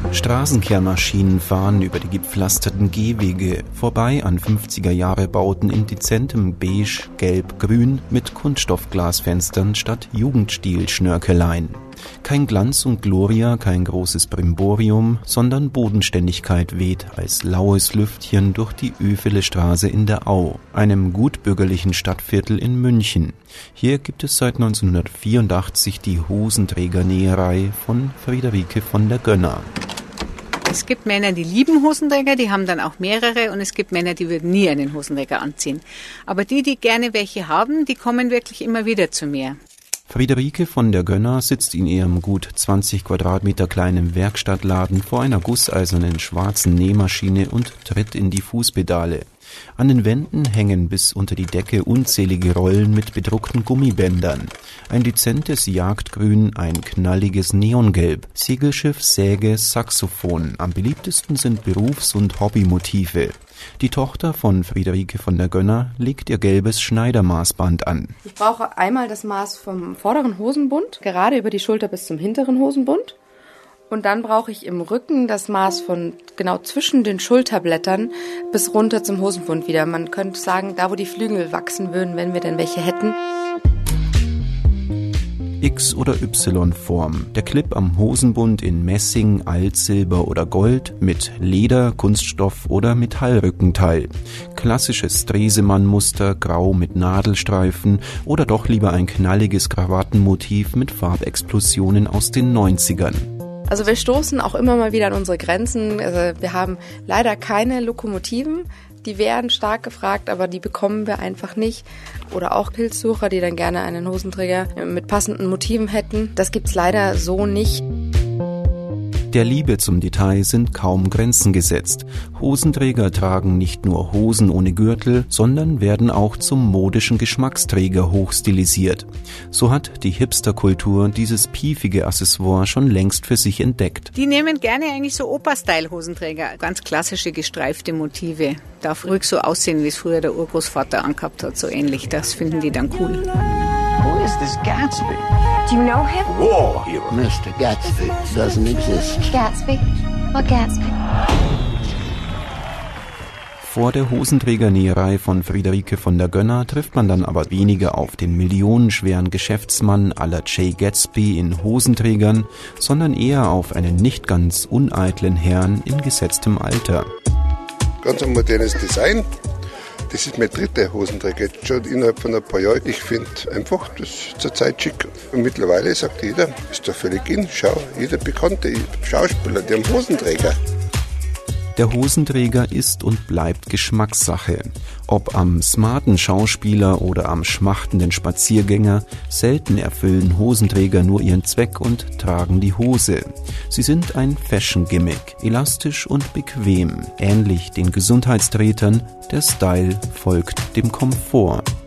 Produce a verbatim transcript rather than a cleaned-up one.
Straßenkehrmaschinen fahren über die gepflasterten Gehwege, vorbei an fünfziger-Jahre-Bauten in dezentem Beige, Gelb, Grün mit Kunststoffglasfenstern statt Jugendstil-Schnörkeleien. Kein Glanz und Gloria, kein großes Brimborium, sondern Bodenständigkeit weht als laues Lüftchen durch die Öfele-Straße in der Au, einem gutbürgerlichen Stadtviertel in München. Hier gibt es seit neunzehnhundertvierundachtzig die Hosenträger-Näherei von Friederike von der Gönner. Es gibt Männer, die lieben Hosenträger, die haben dann auch mehrere, und es gibt Männer, die würden nie einen Hosenträger anziehen. Aber die, die gerne welche haben, die kommen wirklich immer wieder zu mir. Friederike von der Gönner sitzt in ihrem gut zwanzig Quadratmeter kleinen Werkstattladen vor einer gusseisernen schwarzen Nähmaschine und tritt in die Fußpedale. An den Wänden hängen bis unter die Decke unzählige Rollen mit bedruckten Gummibändern. Ein dezentes Jagdgrün, ein knalliges Neongelb, Segelschiff, Säge, Saxophon. Am beliebtesten sind Berufs- und Hobbymotive. Die Tochter von Friederike von der Gönner legt ihr gelbes Schneidermaßband an. Ich brauche einmal das Maß vom vorderen Hosenbund, gerade über die Schulter bis zum hinteren Hosenbund. Und dann brauche ich im Rücken das Maß von genau zwischen den Schulterblättern bis runter zum Hosenbund wieder. Man könnte sagen, da wo die Flügel wachsen würden, wenn wir denn welche hätten. X- oder Y-Form. Der Clip am Hosenbund in Messing, Altsilber oder Gold, mit Leder, Kunststoff oder Metallrückenteil. Klassisches Stresemann-Muster, grau mit Nadelstreifen oder doch lieber ein knalliges Krawattenmotiv mit Farbexplosionen aus den neunzigern. Also wir stoßen auch immer mal wieder an unsere Grenzen. Also wir haben leider keine Lokomotiven. Die wären stark gefragt, aber die bekommen wir einfach nicht. Oder auch Pilzsucher, die dann gerne einen Hosenträger mit passenden Motiven hätten. Das gibt's leider so nicht. Der Liebe zum Detail sind kaum Grenzen gesetzt. Hosenträger tragen nicht nur Hosen ohne Gürtel, sondern werden auch zum modischen Geschmacksträger hochstilisiert. So hat die Hipsterkultur dieses piefige Accessoire schon längst für sich entdeckt. Die nehmen gerne eigentlich so Opa-Style-Hosenträger. Ganz klassische gestreifte Motive. Darf ruhig so aussehen, wie es früher der Urgroßvater angehabt hat, so ähnlich. Das finden die dann cool. Who is this Gatsby? Do you know him? War hero. Mister Gatsby doesn't exist. Gatsby? What Gatsby? Vor der Hosenträgernäherei von Friederike von der Gönner trifft man dann aber weniger auf den millionenschweren Geschäftsmann à la Jay Gatsby in Hosenträgern, sondern eher auf einen nicht ganz uneitlen Herrn in gesetztem Alter. Ganz ein modernes Design. Das ist mein dritter Hosenträger, jetzt schon innerhalb von ein paar Jahren. Ich finde einfach, das ist zur Zeit schick. Und mittlerweile sagt jeder, ist doch völlig in, schau, jeder bekannte Schauspieler, der einen Hosenträger. Der Hosenträger ist und bleibt Geschmackssache. Ob am smarten Schauspieler oder am schmachtenden Spaziergänger, selten erfüllen Hosenträger nur ihren Zweck und tragen die Hose. Sie sind ein Fashion-Gimmick, elastisch und bequem. Ähnlich den Gesundheitstretern, der Style folgt dem Komfort.